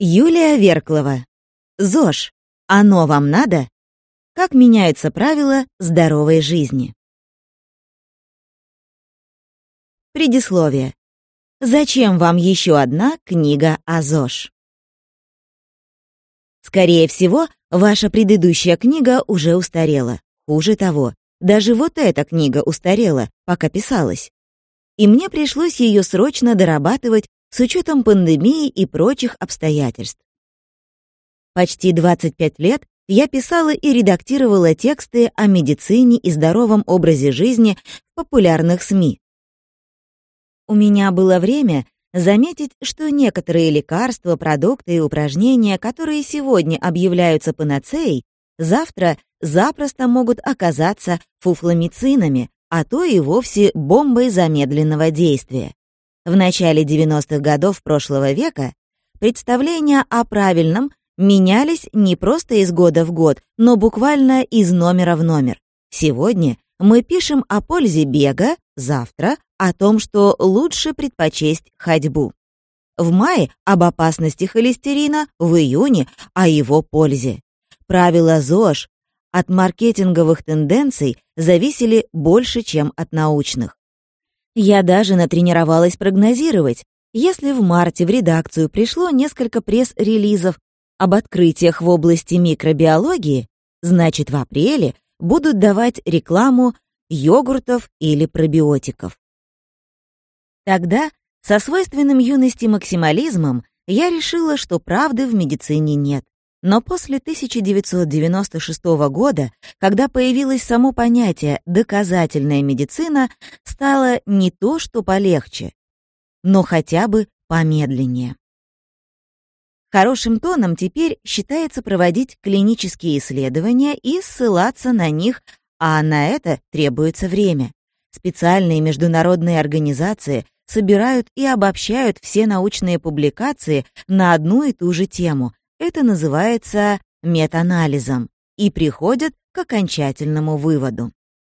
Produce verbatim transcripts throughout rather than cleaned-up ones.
Юлия Верклова. ЗОЖ. Оно вам надо? Как меняются правила здоровой жизни? Предисловие. Зачем вам еще одна книга о ЗОЖ? Скорее всего, ваша предыдущая книга уже устарела. Хуже того, даже вот эта книга устарела, пока писалась. И мне пришлось ее срочно дорабатывать с учетом пандемии и прочих обстоятельств. Почти двадцать пять лет я писала и редактировала тексты о медицине и здоровом образе жизни в популярных СМИ. У меня было время заметить, что некоторые лекарства, продукты и упражнения, которые сегодня объявляются панацеей, завтра запросто могут оказаться фуфломицинами, а то и вовсе бомбой замедленного действия. В начале девяностых годов прошлого века представления о правильном менялись не просто из года в год, но буквально из номера в номер. Сегодня мы пишем о пользе бега, завтра о том, что лучше предпочесть ходьбу. В мае об опасности холестерина, в июне о его пользе. Правила ЗОЖ от маркетинговых тенденций зависели больше, чем от научных. Я даже натренировалась прогнозировать. Если в марте в редакцию пришло несколько пресс-релизов об открытиях в области микробиологии, значит, в апреле будут давать рекламу йогуртов или пробиотиков. Тогда, со свойственным юности максимализмом, я решила, что правды в медицине нет. Но после тысяча девятьсот девяносто шестого года, когда появилось само понятие «доказательная медицина», стало не то что полегче, но хотя бы помедленнее. Хорошим тоном теперь считается проводить клинические исследования и ссылаться на них, а на это требуется время. Специальные международные организации собирают и обобщают все научные публикации на одну и ту же тему. Это называется метаанализом, и приходят к окончательному выводу.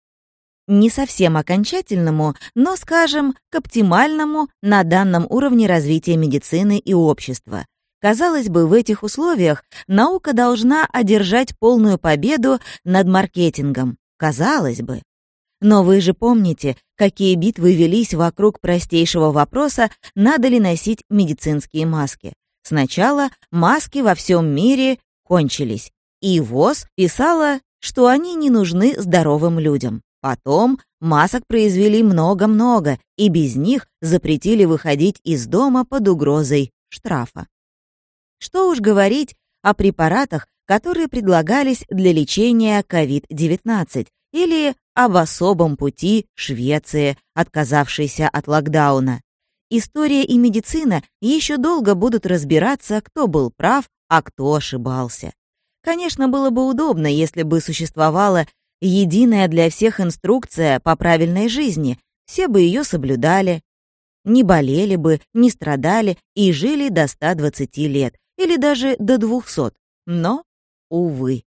Не совсем окончательному, но, скажем, к оптимальному на данном уровне развития медицины и общества. Казалось бы, в этих условиях наука должна одержать полную победу над маркетингом. Казалось бы. Но вы же помните, какие битвы велись вокруг простейшего вопроса, надо ли носить медицинские маски. Сначала маски во всем мире кончились, и ВОЗ писала, что они не нужны здоровым людям. Потом масок произвели много-много, и без них запретили выходить из дома под угрозой штрафа. Что уж говорить о препаратах, которые предлагались для лечения ковид девятнадцать, или об особом пути Швеции, отказавшейся от локдауна. История и медицина еще долго будут разбираться, кто был прав, а кто ошибался. Конечно, было бы удобно, если бы существовала единая для всех инструкция по правильной жизни, все бы ее соблюдали, не болели бы, не страдали и жили до ста двадцати лет, или даже до двухсот. Но, увы.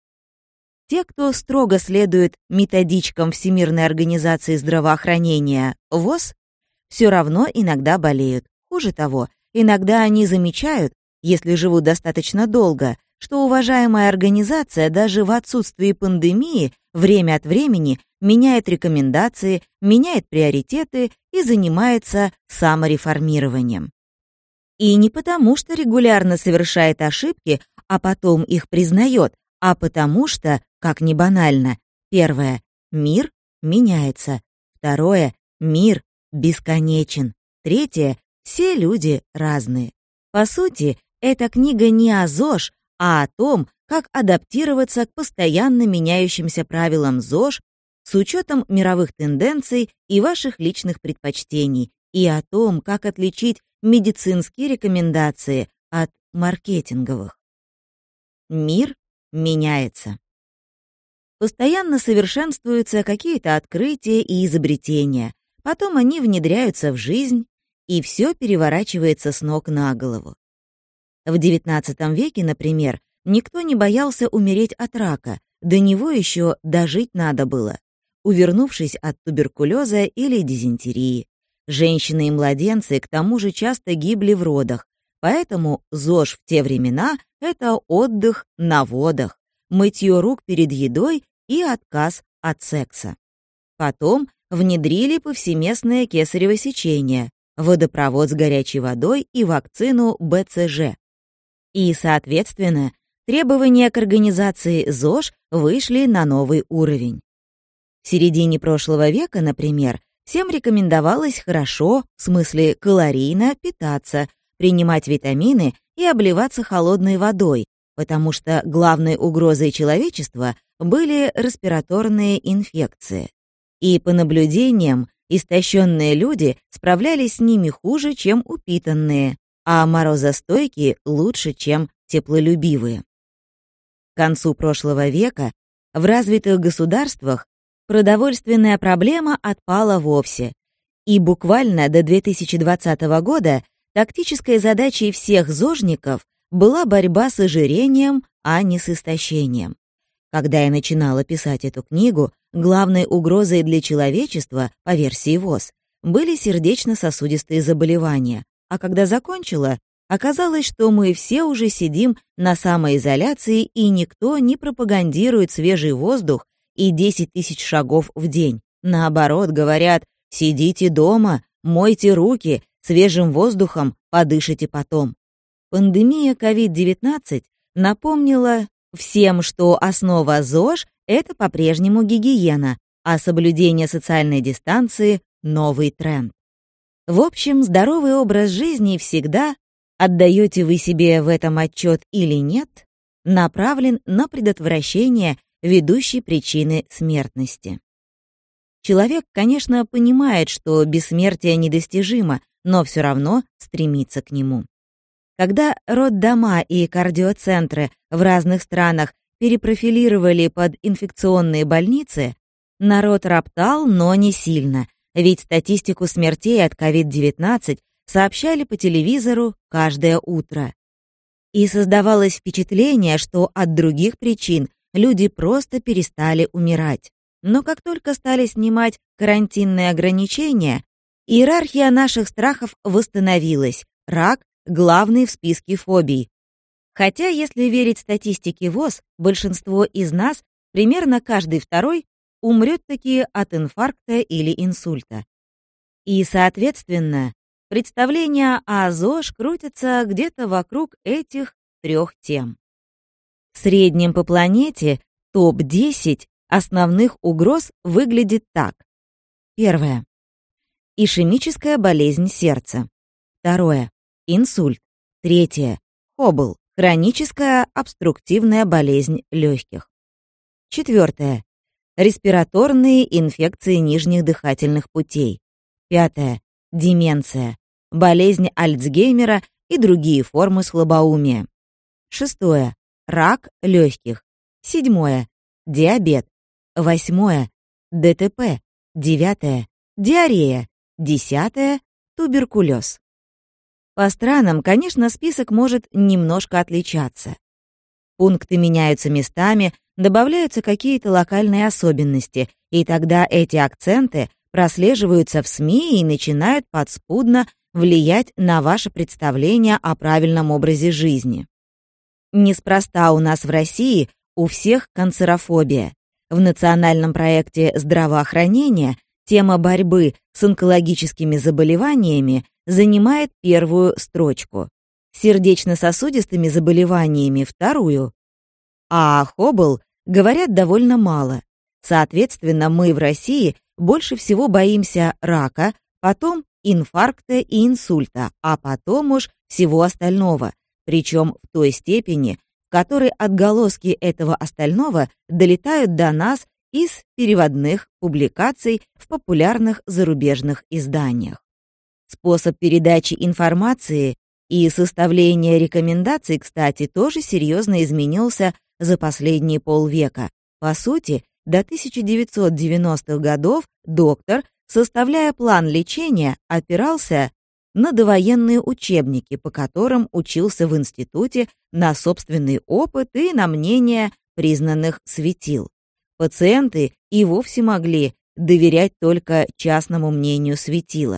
Те, кто строго следует методичкам Всемирной организации здравоохранения ВОЗ, все равно иногда болеют. Хуже того, иногда они замечают, если живут достаточно долго, что уважаемая организация даже в отсутствии пандемии время от времени меняет рекомендации, меняет приоритеты и занимается самореформированием. И не потому, что регулярно совершает ошибки, а потом их признает, а потому что, как ни банально, первое — мир меняется, второе — мир бесконечен, третье — все люди разные. По сути, эта книга не о ЗОЖ, а о том, как адаптироваться к постоянно меняющимся правилам ЗОЖ с учетом мировых тенденций и ваших личных предпочтений, и о том, как отличить медицинские рекомендации от маркетинговых. Мир меняется. Постоянно совершенствуются какие-то открытия и изобретения, потом они внедряются в жизнь, и все переворачивается с ног на голову. В девятнадцатом веке, например, никто не боялся умереть от рака, до него еще дожить надо было, увернувшись от туберкулеза или дизентерии. Женщины и младенцы к тому же часто гибли в родах, Поэтому ЗОЖ в те времена — это отдых на водах, мытье рук перед едой и отказ от секса. Потом внедрили повсеместное кесарево сечение, водопровод с горячей водой и вакцину бэ цэ жэ. И, соответственно, требования к организации ЗОЖ вышли на новый уровень. В середине прошлого века, например, всем рекомендовалось хорошо, в смысле калорийно, питаться, принимать витамины и обливаться холодной водой, потому что главной угрозой человечества были респираторные инфекции. И по наблюдениям, истощенные люди справлялись с ними хуже, чем упитанные, а морозостойкие лучше, чем теплолюбивые. К концу прошлого века в развитых государствах продовольственная проблема отпала вовсе, и буквально до две тысячи двадцатого года тактической задачей всех зожников была борьба с ожирением, а не с истощением. Когда я начинала писать эту книгу, главной угрозой для человечества, по версии ВОЗ, были сердечно-сосудистые заболевания, а когда закончила, оказалось, что мы все уже сидим на самоизоляции, и никто не пропагандирует свежий воздух и десять тысяч шагов в день. Наоборот, говорят: сидите дома, мойте руки, свежим воздухом подышите потом. Пандемия ковид девятнадцать напомнила всем, что основа ЗОЖ — это по-прежнему гигиена, а соблюдение социальной дистанции — новый тренд. В общем, здоровый образ жизни всегда, отдаете вы себе в этом отчет или нет, направлен на предотвращение ведущей причины смертности. Человек, конечно, понимает, что бессмертие недостижимо, но все равно стремится к нему. Когда роддома и кардиоцентры в разных странах перепрофилировали под инфекционные больницы, народ роптал, но не сильно, ведь статистику смертей от ковид девятнадцать сообщали по телевизору каждое утро. И создавалось впечатление, что от других причин люди просто перестали умирать. Но как только стали снимать карантинные ограничения, иерархия наших страхов восстановилась. Рак — главный в списке фобий. Хотя, если верить статистике ВОЗ, большинство из нас, примерно каждый второй, умрет таки от инфаркта или инсульта. И, соответственно, представления о ЗОЖ крутятся где-то вокруг этих трех тем. В среднем по планете топ десять основных угроз выглядит так. Первое. Ишемическая болезнь сердца. Второе. Инсульт. Третье. Хоббл. Хроническая обструктивная болезнь легких. Четвертое. Респираторные инфекции нижних дыхательных путей. Пятое. Деменция. Болезнь Альцгеймера и другие формы слабоумия. Шестое. Рак легких. Седьмое. Диабет. Восьмое. дэ тэ пэ. Девятое. Диарея. Десятое. Туберкулез. По странам, конечно, список может немножко отличаться. Пункты меняются местами, добавляются какие-то локальные особенности, и тогда эти акценты прослеживаются в СМИ и начинают подспудно влиять на ваше представление о правильном образе жизни. Неспроста у нас в России у всех канцерофобия. В национальном проекте здравоохранения тема борьбы с онкологическими заболеваниями занимает первую строчку, сердечно-сосудистыми заболеваниями — вторую. А о Хоббл говорят довольно мало. Соответственно, мы в России больше всего боимся рака, потом инфаркта и инсульта, а потом уж всего остального, причем в той степени, в которой отголоски этого остального долетают до нас из переводных публикаций в популярных зарубежных изданиях. Способ передачи информации и составления рекомендаций, кстати, тоже серьезно изменился за последние полвека. По сути, до тысяча девятьсот девяностых годов доктор, составляя план лечения, опирался на довоенные учебники, по которым учился в институте, на собственный опыт и на мнение признанных светил. Пациенты и вовсе могли доверять только частному мнению светила.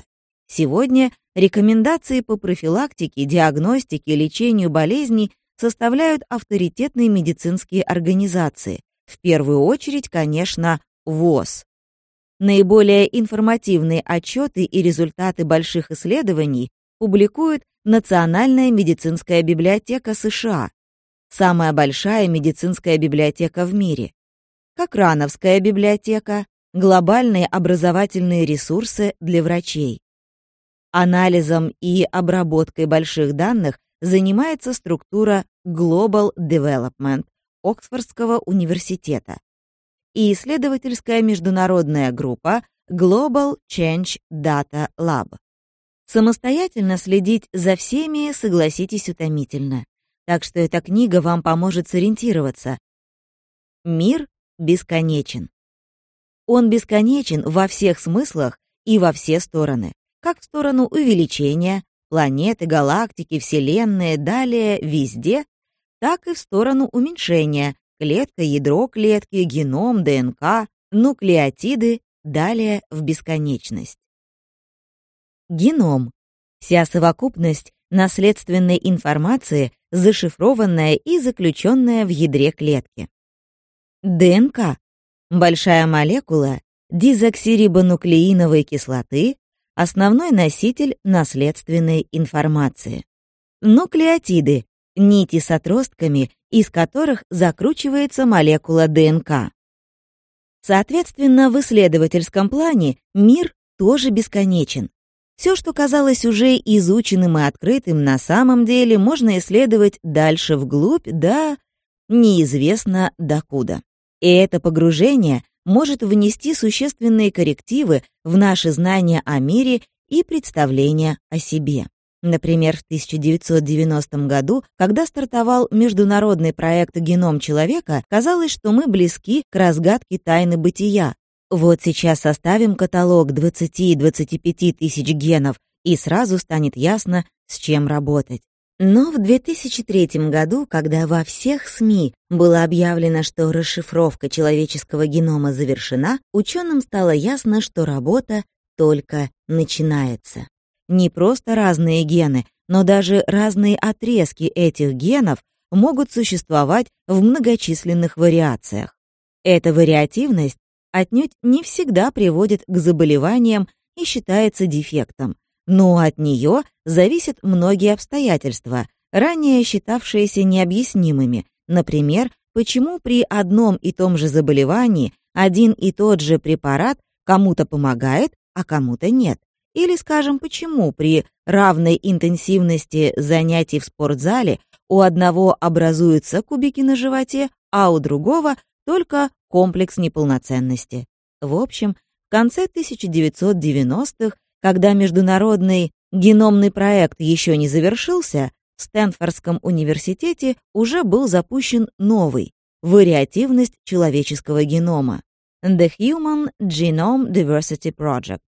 Сегодня рекомендации по профилактике, диагностике, лечению болезней составляют авторитетные медицинские организации. В первую очередь, конечно, ВОЗ. Наиболее информативные отчеты и результаты больших исследований публикует Национальная медицинская библиотека США, самая большая медицинская библиотека в мире, Кохрановская библиотека, глобальные образовательные ресурсы для врачей. Анализом и обработкой больших данных занимается структура Global Development Оксфордского университета и исследовательская международная группа Global Change Data Lab. Самостоятельно следить за всеми, согласитесь, утомительно. Так что эта книга вам поможет сориентироваться. Мир бесконечен. Он бесконечен во всех смыслах и во все стороны. Как в сторону увеличения, планеты, галактики, вселенные, далее везде, так и в сторону уменьшения, клетка, ядро клетки, геном, ДНК, нуклеотиды, далее в бесконечность. Геном — вся совокупность наследственной информации, зашифрованная и заключенная в ядре клетки. ДНК — большая молекула дезоксирибонуклеиновой кислоты, основной носитель наследственной информации. Нуклеотиды — нити с отростками, из которых закручивается молекула ДНК. Соответственно, в исследовательском плане мир тоже бесконечен. Все, что казалось уже изученным и открытым, на самом деле можно исследовать дальше вглубь, да неизвестно докуда. И это погружение может внести существенные коррективы в наши знания о мире и представления о себе. Например, в тысяча девятьсот девяностом году, когда стартовал международный проект «Геном человека», казалось, что мы близки к разгадке тайны бытия. Вот сейчас составим каталог двадцати-двадцати пяти тысяч генов, и сразу станет ясно, с чем работать. Но в две тысячи третьем году, когда во всех СМИ было объявлено, что расшифровка человеческого генома завершена, ученым стало ясно, что работа только начинается. Не просто разные гены, но даже разные отрезки этих генов могут существовать в многочисленных вариациях. Эта вариативность отнюдь не всегда приводит к заболеваниям и считается дефектом, но от нее зависят многие обстоятельства, ранее считавшиеся необъяснимыми. Например, почему при одном и том же заболевании один и тот же препарат кому-то помогает, а кому-то нет. Или, скажем, почему при равной интенсивности занятий в спортзале у одного образуются кубики на животе, а у другого только комплекс неполноценности. В общем, в конце тысяча девятьсот девяностых, когда международный геномный проект еще не завершился, в Стэнфордском университете уже был запущен новый — вариативность человеческого генома — The Human Genome Diversity Project.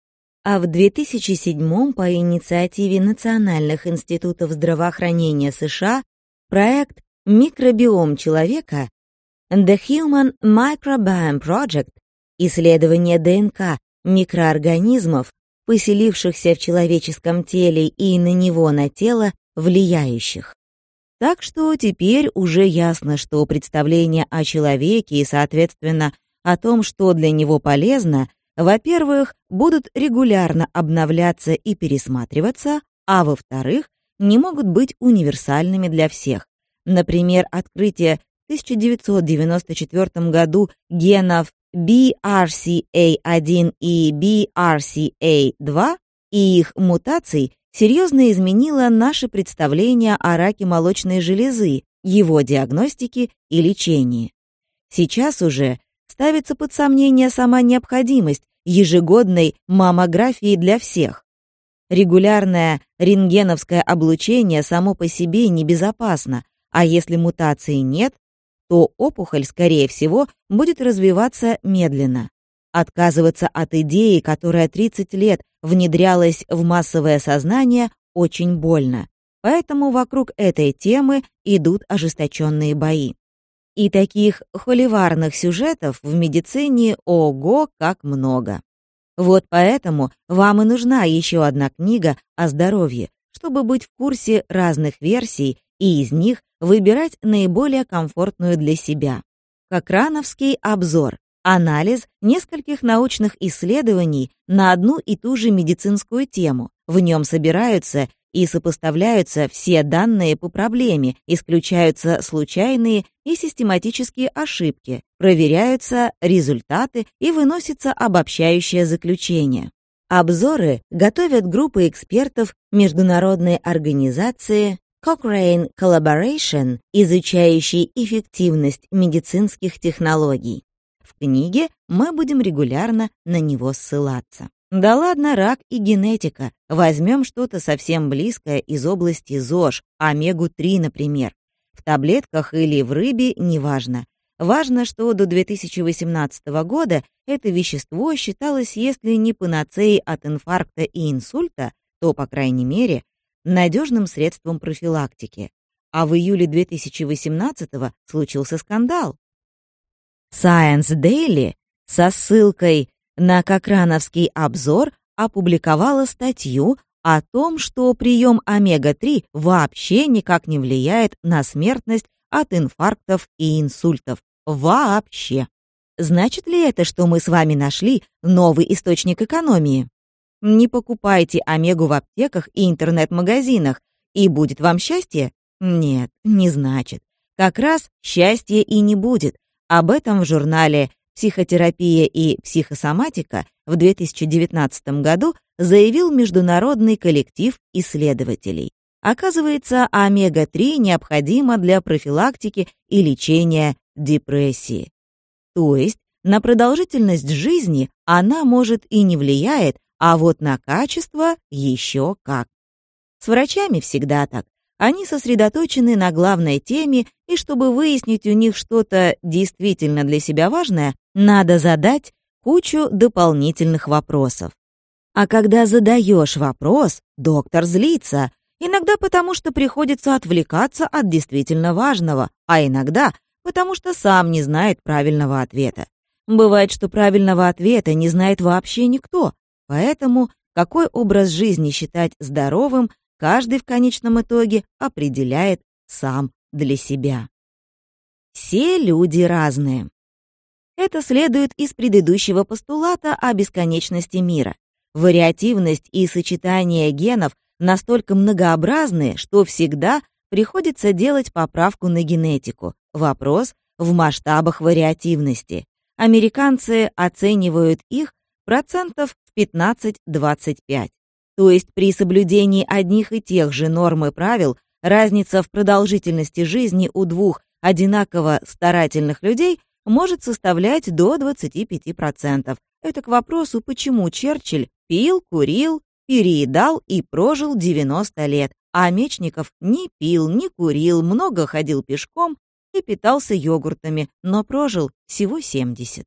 А в две тысячи седьмом по инициативе Национальных институтов здравоохранения США проект «Микробиом человека» The Human Microbiome Project — исследование ДНК микроорганизмов, поселившихся в человеческом теле и на него на тело влияющих. Так что теперь уже ясно, что представление о человеке и, соответственно, о том, что для него полезно, во-первых, будут регулярно обновляться и пересматриваться, а во-вторых, не могут быть универсальными для всех. Например, открытие в тысяча девятьсот девяносто четвёртом году генов би ар си эй один и би ар си эй два и их мутаций серьезно изменило наше представление о раке молочной железы, его диагностике и лечении. Сейчас уже ставится под сомнение сама необходимость ежегодной маммографии для всех. Регулярное рентгеновское облучение само по себе небезопасно, а если мутации нет, то опухоль, скорее всего, будет развиваться медленно. Отказываться от идеи, которая тридцать лет внедрялась в массовое сознание, очень больно. Поэтому вокруг этой темы идут ожесточенные бои. И таких холиварных сюжетов в медицине ого как много. Вот поэтому вам и нужна еще одна книга о здоровье, чтобы быть в курсе разных версий и из них выбирать наиболее комфортную для себя. Кохрановский обзор. Анализ нескольких научных исследований на одну и ту же медицинскую тему. В нем собираются и сопоставляются все данные по проблеме, исключаются случайные и систематические ошибки, проверяются результаты и выносится обобщающее заключение. Обзоры готовят группы экспертов международной организации Cochrane Collaboration, изучающей эффективность медицинских технологий. В книге мы будем регулярно на него ссылаться. Да ладно, рак и генетика. Возьмем что-то совсем близкое из области ЗОЖ, омегу три, например. В таблетках или в рыбе, неважно. Важно, что до две тысячи восемнадцатого года это вещество считалось, если не панацеей от инфаркта и инсульта, то, по крайней мере, надежным средством профилактики. А в июле две тысячи восемнадцатого случился скандал. Science Daily со ссылкой на Кохрановский обзор опубликовала статью о том, что прием омега три вообще никак не влияет на смертность от инфарктов и инсультов. Вообще. Значит ли это, что мы с вами нашли новый источник экономии? Не покупайте омегу в аптеках и интернет-магазинах, и будет вам счастье? Нет, не значит. Как раз счастья и не будет. Об этом в журнале «Психотерапия и психосоматика» в две тысячи девятнадцатом году заявил международный коллектив исследователей. Оказывается, омега три необходима для профилактики и лечения депрессии. То есть на продолжительность жизни она, может, и не влияет, а вот на качество еще как. С врачами всегда так. Они сосредоточены на главной теме, и чтобы выяснить у них что-то действительно для себя важное, надо задать кучу дополнительных вопросов. А когда задаешь вопрос, доктор злится, иногда потому, что приходится отвлекаться от действительно важного, а иногда потому, что сам не знает правильного ответа. Бывает, что правильного ответа не знает вообще никто, поэтому какой образ жизни считать здоровым, каждый в конечном итоге определяет сам для себя. Все люди разные. Это следует из предыдущего постулата о бесконечности мира. Вариативность и сочетание генов настолько многообразны, что всегда приходится делать поправку на генетику. Вопрос в масштабах вариативности. Американцы оценивают их процентов в пятнадцать-двадцать пять. То есть при соблюдении одних и тех же норм и правил разница в продолжительности жизни у двух одинаково старательных людей может составлять до двадцати пяти процентов. Это к вопросу, почему Черчилль пил, курил, переедал и прожил девяносто лет, а Мечников не пил, не курил, много ходил пешком и питался йогуртами, но прожил всего семьдесят.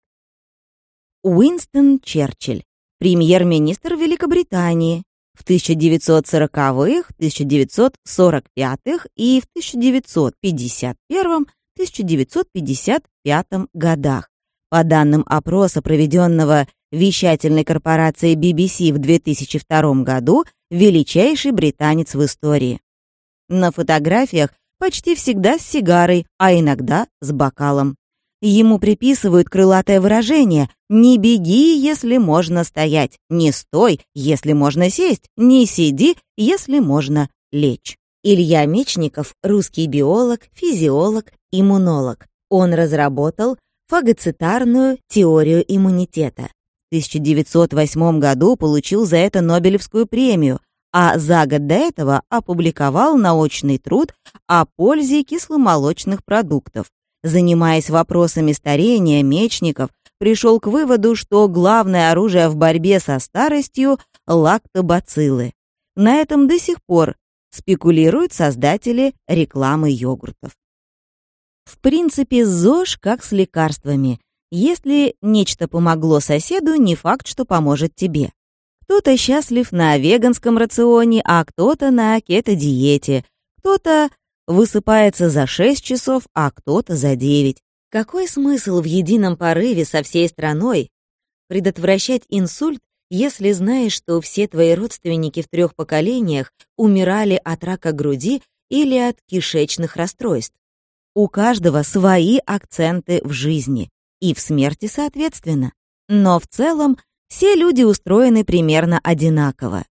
Уинстон Черчилль, премьер-министр Великобритании, в тысяча девятьсот сороковых, тысяча девятьсот сорок пятых и в тысяча девятьсот пятьдесят первом — тысяча девятьсот пятьдесят пятом годах. По данным опроса, проведенного вещательной корпорацией би би си в две тысячи втором году, величайший британец в истории. На фотографиях почти всегда с сигарой, а иногда с бокалом. Ему приписывают крылатое выражение «не беги, если можно стоять», «не стой, если можно сесть», «не сиди, если можно лечь». Илья Мечников — русский биолог, физиолог, иммунолог. Он разработал фагоцитарную теорию иммунитета. В тысяча девятьсот восьмом году получил за это Нобелевскую премию, а за год до этого опубликовал научный труд о пользе кисломолочных продуктов. Занимаясь вопросами старения, Мечников пришел к выводу, что главное оружие в борьбе со старостью — лактобациллы. На этом до сих пор спекулируют создатели рекламы йогуртов. В принципе, ЗОЖ как с лекарствами. Если нечто помогло соседу, не факт, что поможет тебе. Кто-то счастлив на веганском рационе, а кто-то на кето-диете. Кто-то высыпается за шесть часов, а кто-то за девять. Какой смысл в едином порыве со всей страной предотвращать инсульт если знаешь, что все твои родственники в трех поколениях умирали от рака груди или от кишечных расстройств. У каждого свои акценты в жизни и в смерти соответственно. Но в целом все люди устроены примерно одинаково.